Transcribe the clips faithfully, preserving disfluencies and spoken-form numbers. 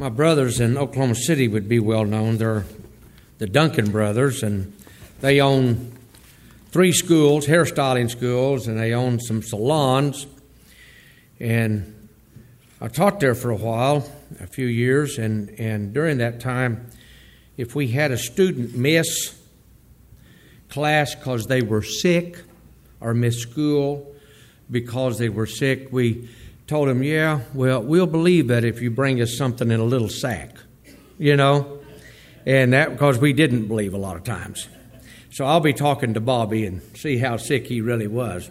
My brothers in Oklahoma City would be well known. They're the Duncan brothers, and they own three schools, hairstyling schools, and they own some salons. And I taught there for a while, a few years, and, and during that time, if we had a student miss class because they were sick or miss school because they were sick, we told them, yeah, well, we'll believe that if you bring us something in a little sack, you know, and that because we didn't believe a lot of times. So I'll be talking to Bobby and see how sick he really was.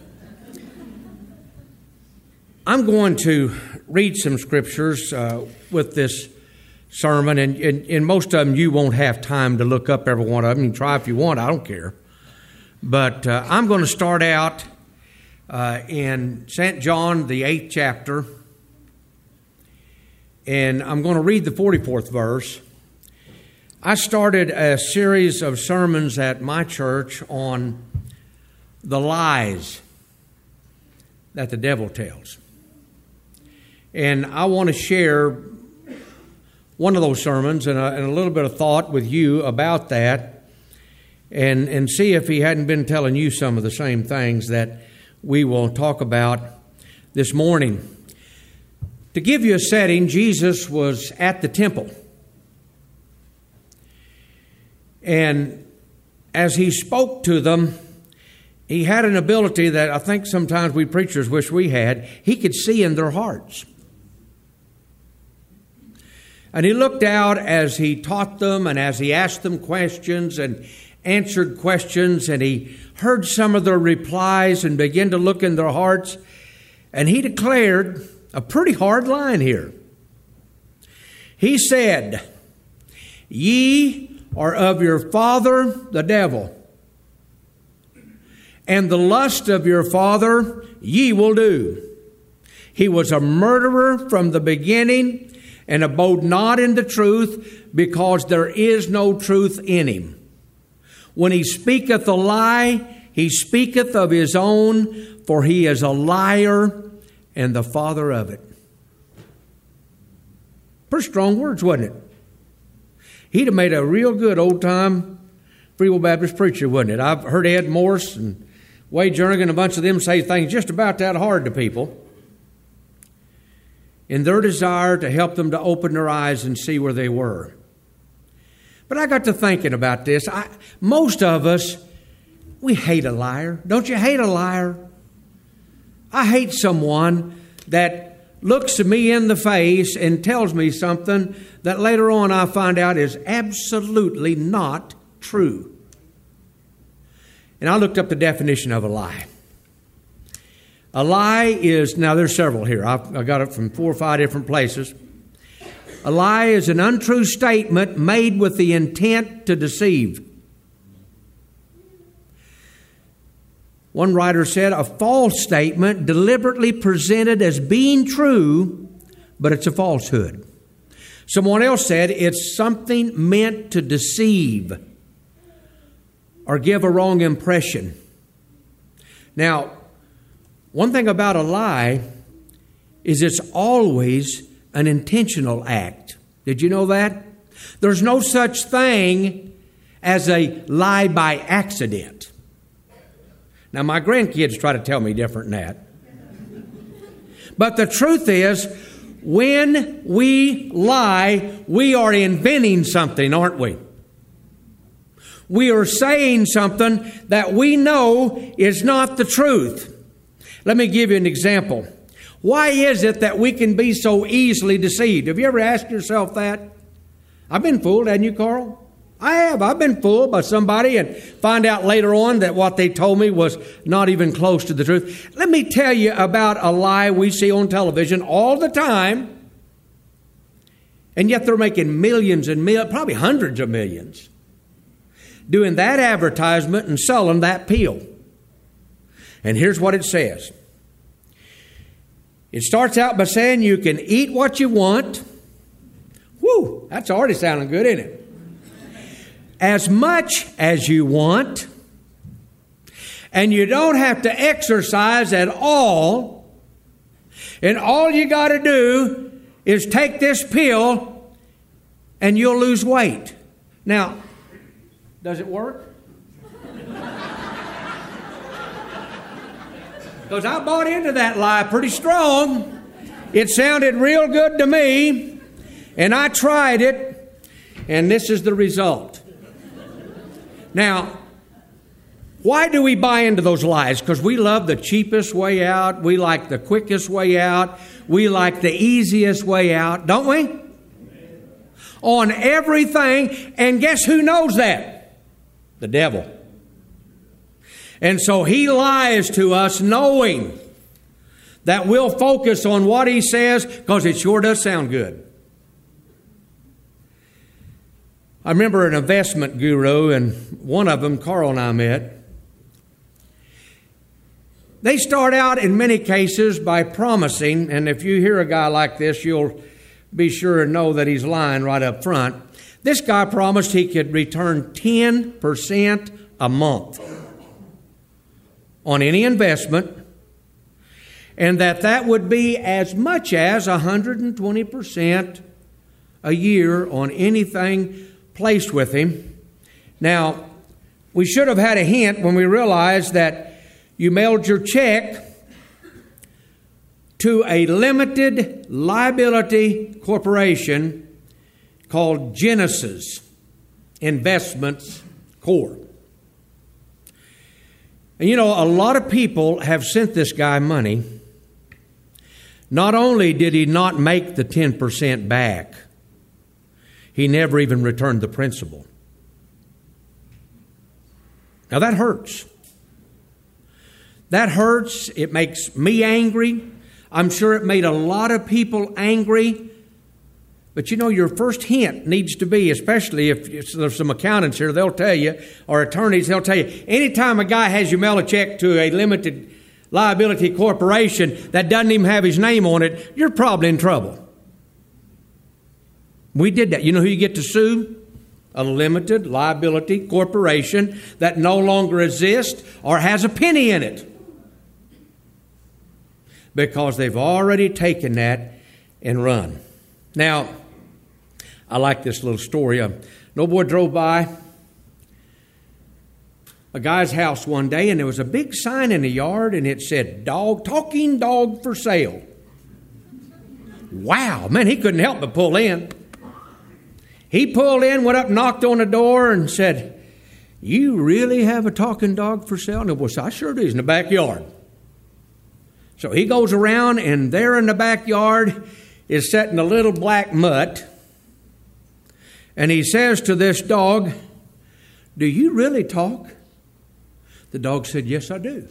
I'm going to read some scriptures uh, with this sermon, and, and, and most of them you won't have time to look up every one of them. You can try if you want, I don't care. But uh, I'm going to start out uh, in Saint John, the eighth chapter, and I'm going to read the forty-fourth verse. I started a series of sermons at my church on the lies that the devil tells. And I want to share one of those sermons and a, and a little bit of thought with you about that, and, and see if he hadn't been telling you some of the same things that we will talk about this morning. To give you a setting, Jesus was at the temple. And as he spoke to them, he had an ability that I think sometimes we preachers wish we had. He could see in their hearts. And he looked out as he taught them and as he asked them questions and answered questions, and he heard some of their replies and began to look in their hearts. And he declared a pretty hard line here. He said, "Ye are of your father, the devil, and the lust of your father ye will do. He was a murderer from the beginning, and abode not in the truth, because there is no truth in him. When he speaketh a lie, he speaketh of his own, for he is a liar and the father of it." Pretty strong words, wasn't it? He'd have made a real good old-time Free Will Baptist preacher, wouldn't it? I've heard Ed Morse and Wade Jernigan, a bunch of them say things just about that hard to people in their desire to help them to open their eyes and see where they were. But I got to thinking about this. I, most of us, we hate a liar. Don't you hate a liar? I hate someone that looks at me in the face and tells me something that later on I find out is absolutely not true. And I looked up the definition of a lie. A lie is, now there's several here. I've, I got it from four or five different places. A lie is an untrue statement made with the intent to deceive. One writer said, a false statement deliberately presented as being true, but it's a falsehood. Someone else said it's something meant to deceive or give a wrong impression. Now, one thing about a lie is it's always an intentional act. Did you know that? There's no such thing as a lie by accident. Now, my grandkids try to tell me different than that. But the truth is, when we lie, we are inventing something, aren't we? We are saying something that we know is not the truth. Let me give you an example. Why is it that we can be so easily deceived? Have you ever asked yourself that? I've been fooled, haven't you, Carl? I have. I've been fooled by somebody and find out later on that what they told me was not even close to the truth. Let me tell you about a lie we see on television all the time, and yet they're making millions and millions, probably hundreds of millions, doing that advertisement and selling that pill. And here's what it says. It starts out by saying you can eat what you want. Whew, that's already sounding good, isn't it? As much as you want. And you don't have to exercise at all. And all you got to do is take this pill and you'll lose weight. Now, does it work? Because I bought into that lie pretty strong. It sounded real good to me, and I tried it, and this is the result. Now, why do we buy into those lies? Because we love the cheapest way out. We like the quickest way out. We like the easiest way out, don't we? On everything. And guess who knows that? The devil. And so he lies to us knowing that we'll focus on what he says because it sure does sound good. I remember an investment guru, and one of them, Carl and I met. They start out in many cases by promising, and if you hear a guy like this, you'll be sure and know that he's lying right up front. This guy promised he could return ten percent a month on any investment, and that that would be as much as one hundred twenty percent a year on anything placed with him. Now, we should have had a hint when we realized that you mailed your check to a limited liability corporation called Genesis Investments Corporation. And you know, a lot of people have sent this guy money. Not only did he not make the ten percent back, he never even returned the principal. Now that hurts. That hurts. It makes me angry. I'm sure it made a lot of people angry. But you know, your first hint needs to be, especially if, if there's some accountants here, they'll tell you, or attorneys, they'll tell you, anytime a guy has you mail a check to a limited liability corporation that doesn't even have his name on it, you're probably in trouble. We did that. You know who you get to sue? A limited liability corporation that no longer exists or has a penny in it. Because they've already taken that and run. Now, I like this little story. A little boy drove by a guy's house one day, and there was a big sign in the yard, and it said, "Dog, talking dog for sale." Wow, man, he couldn't help but pull in. He pulled in, went up, knocked on the door, and said, "You really have a talking dog for sale?" And the boy said, "I sure do. He's in the backyard." So he goes around, and there in the backyard is sitting a little black mutt. And he says to this dog, "Do you really talk?" The dog said, "Yes, I do."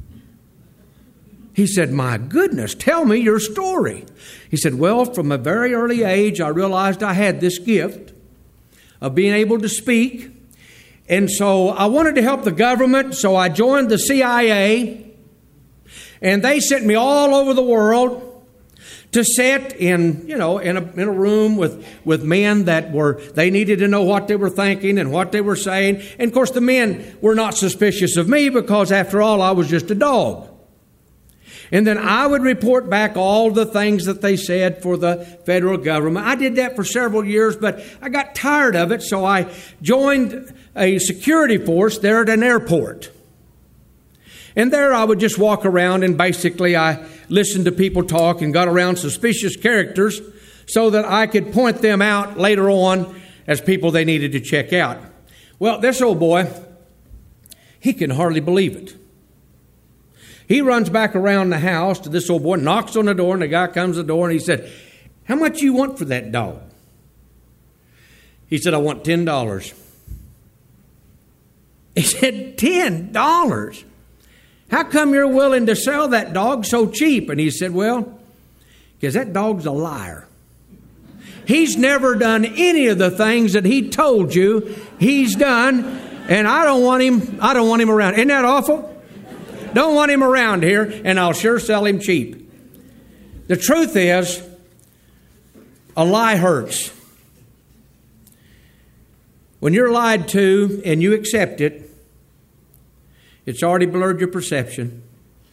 He said, "My goodness, tell me your story." He said, "Well, from a very early age, I realized I had this gift of being able to speak. And so I wanted to help the government, so I joined the C I A. And they sent me all over the world to sit in, you know, in a, in a room with, with men that were, they needed to know what they were thinking and what they were saying. And of course, the men were not suspicious of me because after all, I was just a dog. And then I would report back all the things that they said for the federal government. I did that for several years, but I got tired of it, so I joined a security force there at an airport. And there I would just walk around, and basically I listened to people talk and got around suspicious characters so that I could point them out later on as people they needed to check out. Well, this old boy, he can hardly believe it. He runs back around the house to this old boy, knocks on the door, and the guy comes to the door, and he said, "How much you want for that dog?" He said, "I want ten dollars. He said, ten dollars? How come you're willing to sell that dog so cheap? And he said, "Well, because that dog's a liar. He's never done any of the things that he told you he's done, and I don't want him, I don't want him around." Isn't that awful? Don't want him around here, and I'll sure sell him cheap. The truth is, a lie hurts. When you're lied to and you accept it, it's already blurred your perception.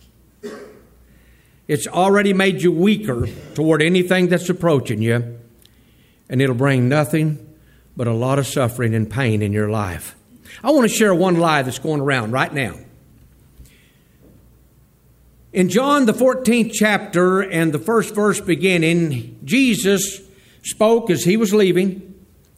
It's already made you weaker toward anything that's approaching you, and it'll bring nothing but a lot of suffering and pain in your life. I want to share one lie that's going around right now. In John, the fourteenth chapter and the first verse beginning, Jesus spoke as he was leaving.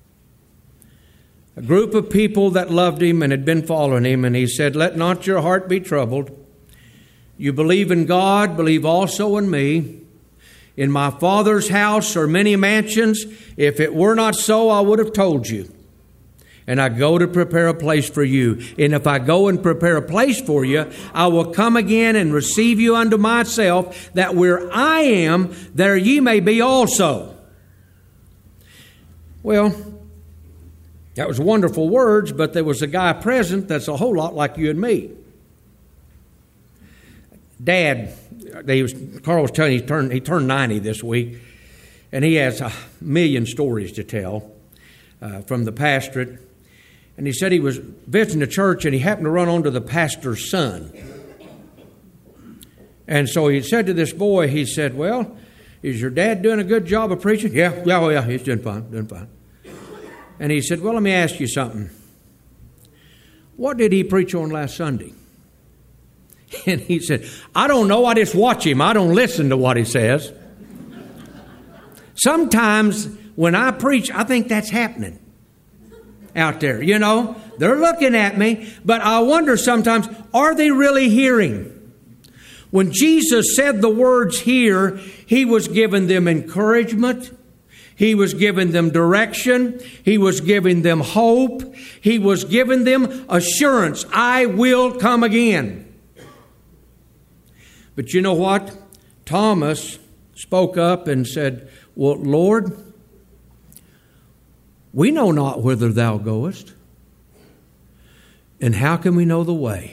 A group of people that loved him and had been following him, and he said, "Let not your heart be troubled. You believe in God, believe also in me. In my Father's house are many mansions. If it were not so, I would have told you. And I go to prepare a place for you. And if I go and prepare a place for you, I will come again and receive you unto myself, that where I am, there ye may be also." Well, that was wonderful words, but there was a guy present that's a whole lot like you and me. Dad, he was, Carl was telling you, he turned, he turned ninety this week, and he has a million stories to tell uh, from the pastorate. And he said he was visiting a church and he happened to run onto the pastor's son. And so he said to this boy, he said, "Well, is your dad doing a good job of preaching?" "Yeah, yeah, oh yeah, he's doing fine, doing fine." And he said, "Well, let me ask you something. What did he preach on last Sunday?" And he said, "I don't know, I just watch him. I don't listen to what he says." Sometimes when I preach, I think that's happening out there. You know, they're looking at me, but I wonder sometimes, are they really hearing? When Jesus said the words here, he was giving them encouragement. He was giving them direction. He was giving them hope. He was giving them assurance. I will come again. But you know what? Thomas spoke up and said, "Well, Lord, we know not whither thou goest, and how can we know the way?"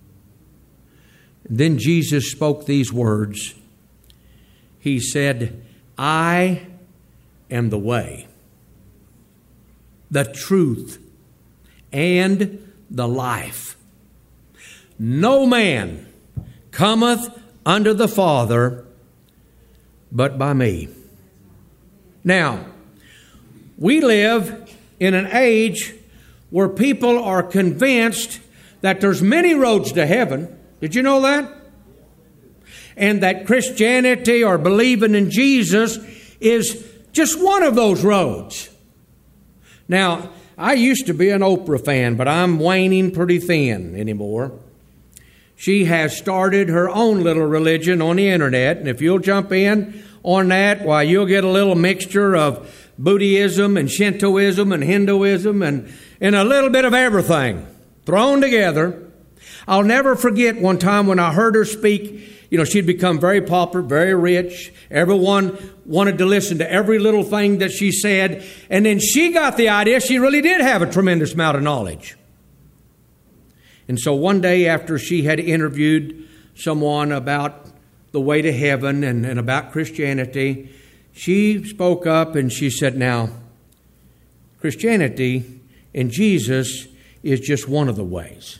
And then Jesus spoke these words. He said, "I am the way, the truth, and the life. No man cometh unto the Father but by me." Now, we live in an age where people are convinced that there's many roads to heaven. Did you know that? And that Christianity or believing in Jesus is just one of those roads. Now, I used to be an Oprah fan, but I'm waning pretty thin anymore. She has started her own little religion on the internet, and if you'll jump in on that, why, you'll get a little mixture of Buddhism and Shintoism and Hinduism and, and a little bit of everything thrown together. I'll never forget one time when I heard her speak. You know, she'd become very popular, very rich. Everyone wanted to listen to every little thing that she said. And then she got the idea she really did have a tremendous amount of knowledge. And so one day after she had interviewed someone about the way to heaven and, and about Christianity, she spoke up and she said, "Now, Christianity and Jesus is just one of the ways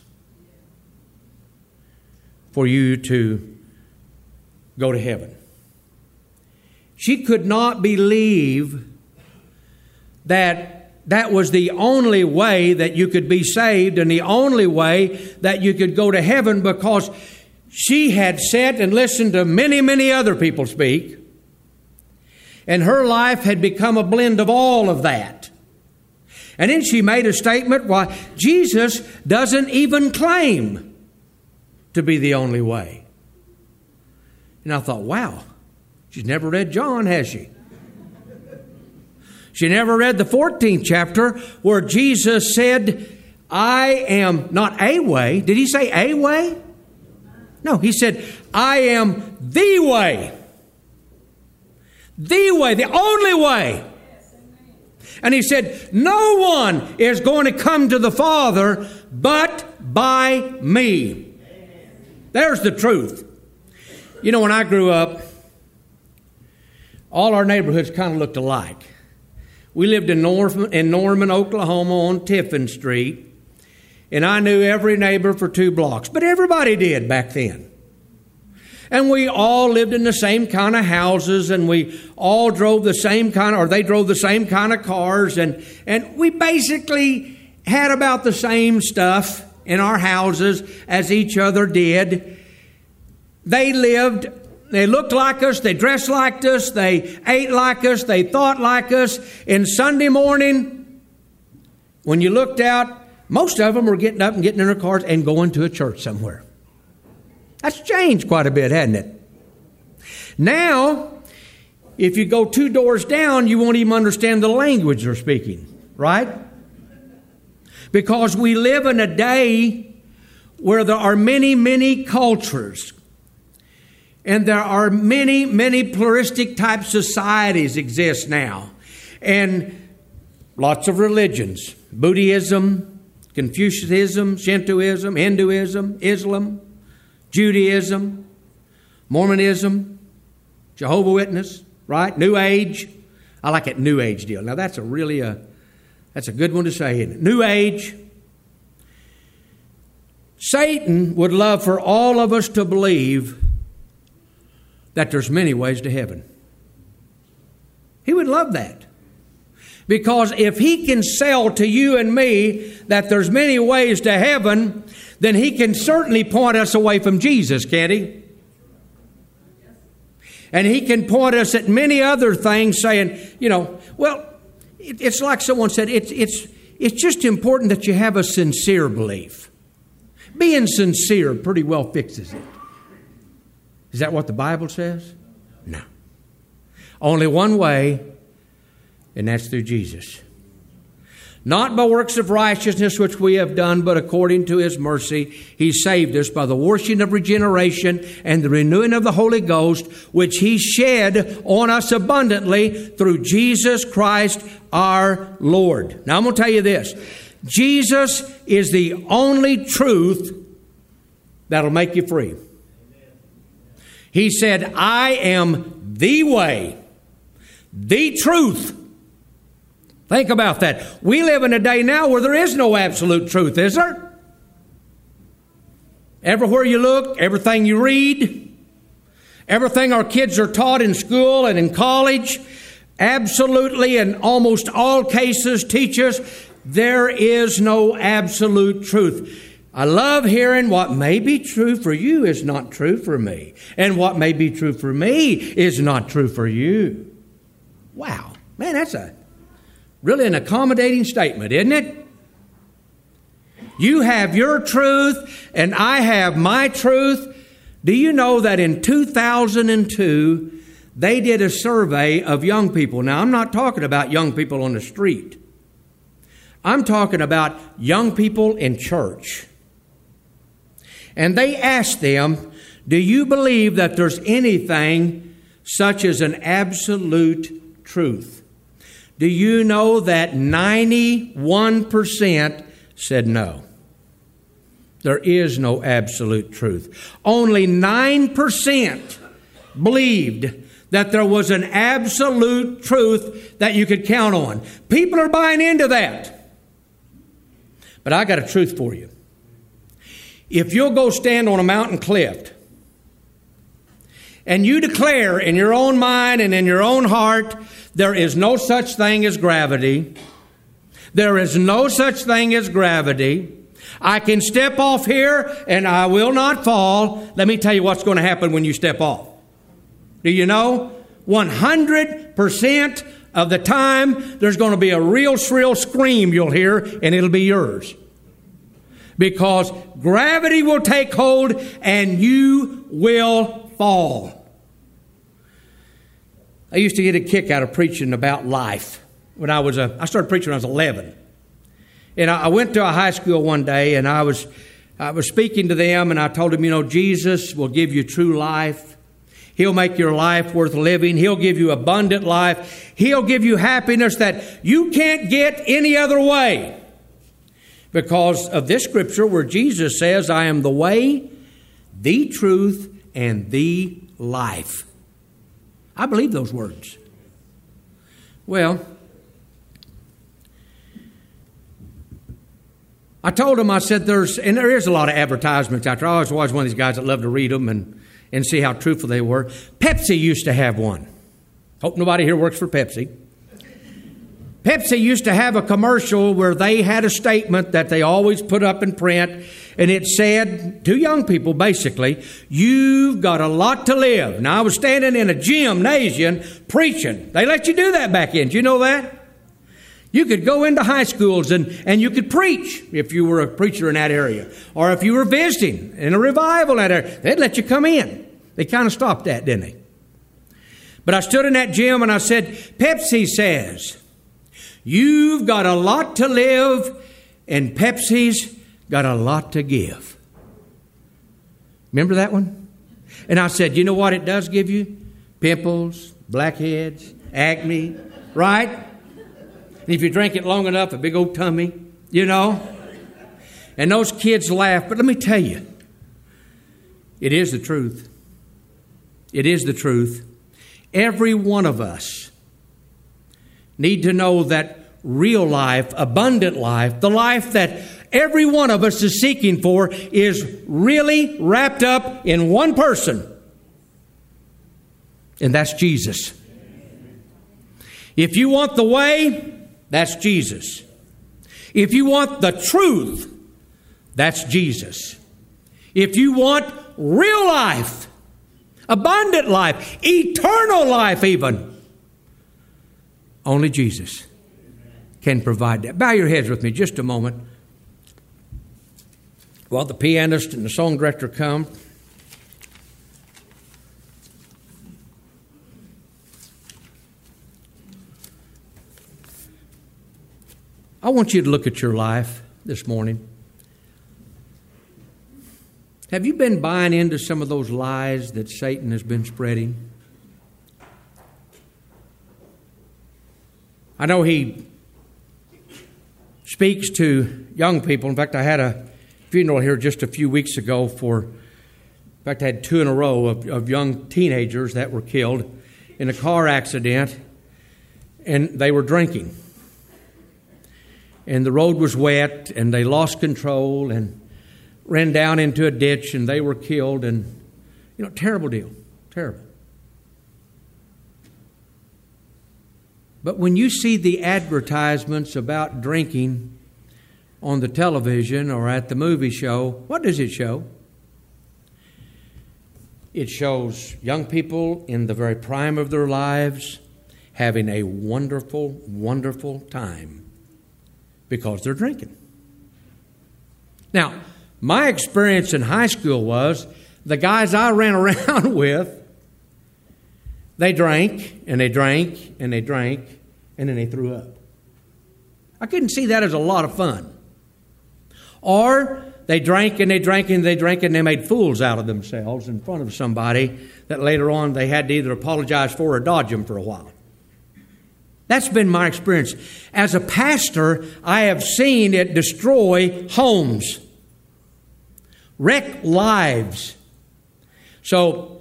for you to go to heaven." She could not believe that that was the only way that you could be saved and the only way that you could go to heaven, because she had sat and listened to many, many other people speak, and her life had become a blend of all of that. And then she made a statement, "Why, Jesus doesn't even claim to be the only way." And I thought, wow, she's never read John, has she? She never read the fourteenth chapter where Jesus said, "I am not a way." Did he say a way? No, he said, "I am the way." The way, the only way. And he said, "No one is going to come to the Father but by me." There's the truth. You know, when I grew up, all our neighborhoods kind of looked alike. We lived in Norman, in Norman, Oklahoma on Tiffin Street, and I knew every neighbor for two blocks. But everybody did back then. And we all lived in the same kind of houses, and we all drove the same kind of, or they drove the same kind of cars, and, and we basically had about the same stuff in our houses as each other did. They lived, they looked like us, they dressed like us, they ate like us, they thought like us. And Sunday morning, when you looked out, most of them were getting up and getting in their cars and going to a church somewhere. That's changed quite a bit, hasn't it? Now, if you go two doors down, you won't even understand the language they're speaking, right? Because we live in a day where there are many, many cultures. And there are many, many pluralistic type societies exist now. And lots of religions. Buddhism, Confucianism, Shintoism, Hinduism, Islam, Judaism, Mormonism, Jehovah's Witness, right? New Age. I like that New Age deal. Now that's a really a that's a good one to say, isn't it? New Age. Satan would love for all of us to believe that there's many ways to heaven. He would love that. Because if he can sell to you and me that there's many ways to heaven, then he can certainly point us away from Jesus, can't he? And he can point us at many other things saying, you know, well, it, it's like someone said, it's, it's, it's just important that you have a sincere belief. Being sincere pretty well fixes it. Is that what the Bible says? No. Only one way, and that's through Jesus. Not by works of righteousness which we have done, but according to his mercy, he saved us by the washing of regeneration and the renewing of the Holy Ghost, which he shed on us abundantly through Jesus Christ our Lord. Now I'm going to tell you this. Jesus is the only truth that'll make you free. He said, I am the way, the truth. Think about that. We live in a day now where there is no absolute truth, is there? Everywhere you look, everything you read, everything our kids are taught in school and in college, absolutely in almost all cases teach us there is no absolute truth. I love hearing what may be true for you is not true for me. And what may be true for me is not true for you. Wow. Man, that's a really an accommodating statement, isn't it? You have your truth and I have my truth. Do you know that in two thousand two, they did a survey of young people? Now, I'm not talking about young people on the street. I'm talking about young people in church. And they asked them, do you believe that there's anything such as an absolute truth? Do you know that ninety-one percent said no? There is no absolute truth. Only nine percent believed that there was an absolute truth that you could count on. People are buying into that. But I got a truth for you. If you'll go stand on a mountain cliff and you declare in your own mind and in your own heart, there is no such thing as gravity. There is no such thing as gravity. I can step off here and I will not fall. Let me tell you what's going to happen when you step off. Do you know? one hundred percent of the time, there's going to be a real shrill scream you'll hear, and it'll be yours. Because gravity will take hold and you will fall. I used to get a kick out of preaching about life. When I was a, I started preaching when I was eleven. And I went to a high school one day and I was, I was speaking to them and I told them, you know, Jesus will give you true life. He'll make your life worth living. He'll give you abundant life. He'll give you happiness that you can't get any other way. Because of this scripture where Jesus says, I am the way, the truth, and the life. I believe those words. Well, I told him, I said, there's, and there is a lot of advertisements out there. I was always one of these guys that love to read them and, and see how truthful they were. Pepsi used to have one. Hope nobody here works for Pepsi. Pepsi used to have a commercial where they had a statement that they always put up in print, and it said to young people, basically, you've got a lot to live. Now, I was standing in a gymnasium preaching. They let you do that back in. Do you know that? You could go into high schools and, and you could preach if you were a preacher in that area. Or if you were visiting in a revival in that area, they'd let you come in. They kind of stopped that, didn't they? But I stood in that gym and I said, Pepsi says, you've got a lot to live, and Pepsi's got a lot to give. Remember that one? And I said, you know what it does give you? Pimples, blackheads, acne, right? And if you drink it long enough, a big old tummy, you know? And those kids laugh. But let me tell you, it is the truth. It is the truth. Every one of us need to know that real life, abundant life, the life that every one of us is seeking for, is really wrapped up in one person. And that's Jesus. If you want the way, that's Jesus. If you want the truth, that's Jesus. If you want real life, abundant life, eternal life even, only Jesus can provide that. Bow your heads with me just a moment. While the pianist and the song director come. I want you to look at your life this morning. Have you been buying into some of those lies that Satan has been spreading? I know he speaks to young people. In fact, I had a funeral here just a few weeks ago for, in fact, I had two in a row of, of young teenagers that were killed in a car accident, and they were drinking. And the road was wet, and they lost control and ran down into a ditch, and they were killed. And, you know, terrible deal. Terrible. But when you see the advertisements about drinking on the television or at the movie show, what does it show? It shows young people in the very prime of their lives having a wonderful, wonderful time because they're drinking. Now, my experience in high school was the guys I ran around with, they drank and they drank and they drank and then they threw up. I couldn't see that as a lot of fun. Or they drank and they drank and they drank and they made fools out of themselves in front of somebody that later on they had to either apologize for or dodge them for a while. That's been my experience. As a pastor, I have seen it destroy homes, wreck lives. So,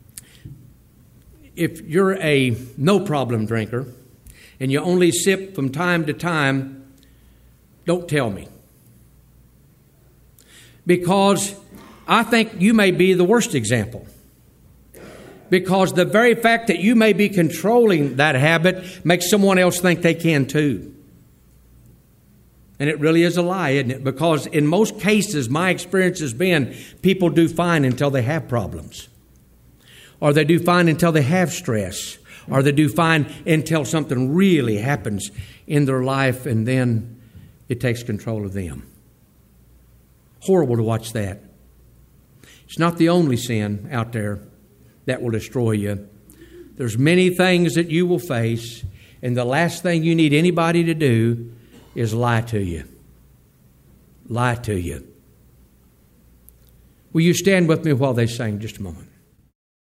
if you're a no-problem drinker and you only sip from time to time, don't tell me. Because I think you may be the worst example. Because the very fact that you may be controlling that habit makes someone else think they can too. And it really is a lie, isn't it? Because in most cases, my experience has been people do fine until they have problems. Or they do fine until they have stress. Or they do fine until something really happens in their life and then it takes control of them. Horrible to watch that. It's not the only sin out there that will destroy you. There's many things that you will face, and the last thing you need anybody to do is lie to you. Lie to you. Will you stand with me while they sing just a moment?